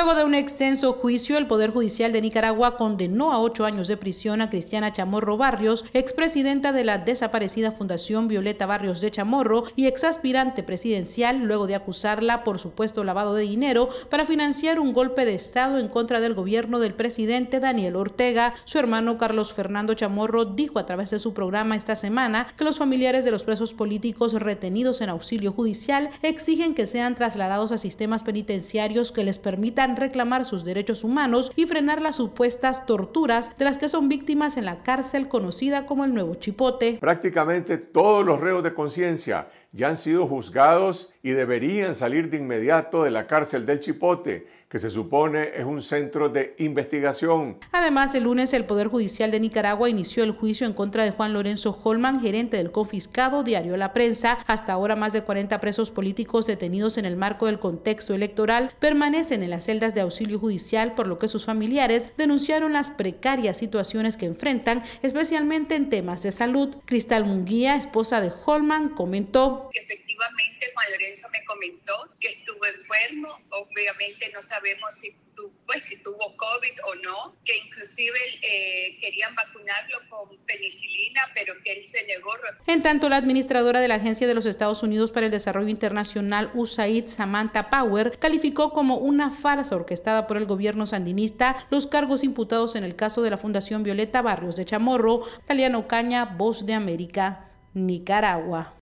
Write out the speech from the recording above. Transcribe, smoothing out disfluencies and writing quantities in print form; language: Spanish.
Luego de un extenso juicio, el Poder Judicial de Nicaragua condenó a 8 años de prisión a Cristiana Chamorro Barrios, expresidenta de la desaparecida Fundación Violeta Barrios de Chamorro y exaspirante presidencial, luego de acusarla por supuesto lavado de dinero para financiar un golpe de Estado en contra del gobierno del presidente Daniel Ortega. Su hermano Carlos Fernando Chamorro dijo a través de su programa esta semana que los familiares de los presos políticos retenidos en auxilio judicial exigen que sean trasladados a sistemas penitenciarios que les permitan reclamar sus derechos humanos y frenar las supuestas torturas de las que son víctimas en la cárcel conocida como el Nuevo Chipote. Prácticamente todos los reos de conciencia ya han sido juzgados y deberían salir de inmediato de la cárcel del Chipote, que se supone es un centro de investigación. Además, el lunes el Poder Judicial de Nicaragua inició el juicio en contra de Juan Lorenzo Holman, gerente del confiscado diario La Prensa. Hasta ahora, más de 40 presos políticos detenidos en el marco del contexto electoral permanecen en las celdas de auxilio judicial, por lo que sus familiares denunciaron las precarias situaciones que enfrentan, especialmente en temas de salud. Cristal Munguía, esposa de Holman, comentó: efectivamente, Juan Lorenzo me comentó que estuvo enfermo. Obviamente no sabemos si tuvo COVID o no, que inclusive querían vacunarlo con penicilina, pero que él se negó. En tanto, la administradora de la Agencia de los Estados Unidos para el Desarrollo Internacional, USAID, Samantha Power, calificó como una farsa orquestada por el gobierno sandinista los cargos imputados en el caso de la Fundación Violeta Barrios de Chamorro. Taliana Ocaña, Voz de América, Nicaragua.